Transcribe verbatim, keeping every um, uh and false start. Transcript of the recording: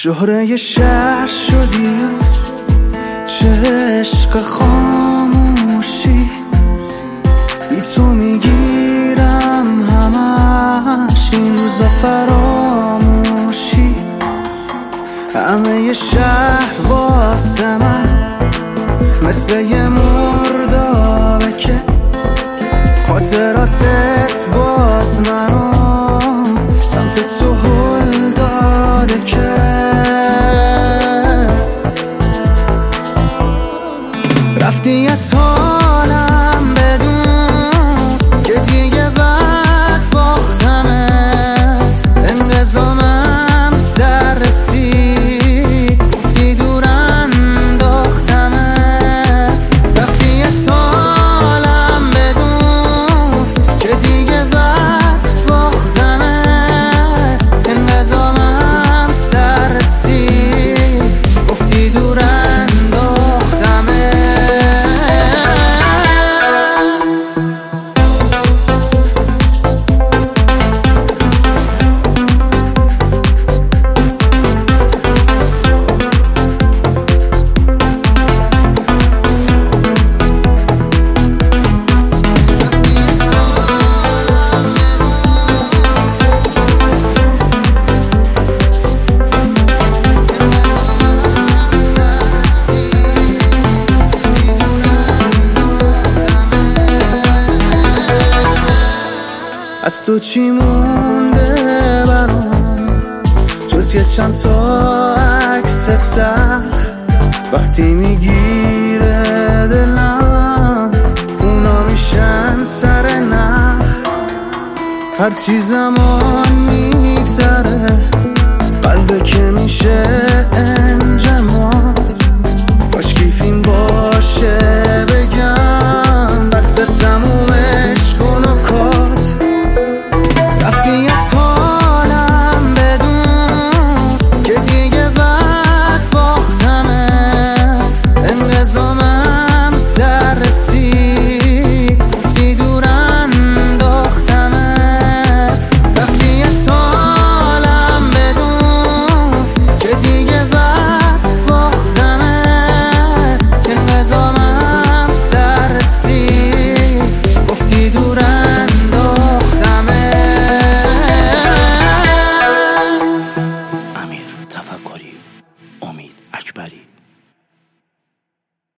شهره شهر شدی و چه عشق خاموشی، بی تو میگیرم همش این روزا فراموشی. همه ی شهر واسه من مثل یه مردابه که خاطراتت باز منو سمت تو هل داده که رفتی از حالم بدون که دیگه بد باختمت. انقضامم سر رسید گفتی دور انداختمت. رفتی از حالم بدون که دیگه بد باختمت. انقضامم سر رسید گفتی دور از تو چی مونده برام جز یه چند تا عکس تلخ؟ وقتی میگیره دلم اونا میشن سر نخ. هرچی زمان میگذره قلبه که میشه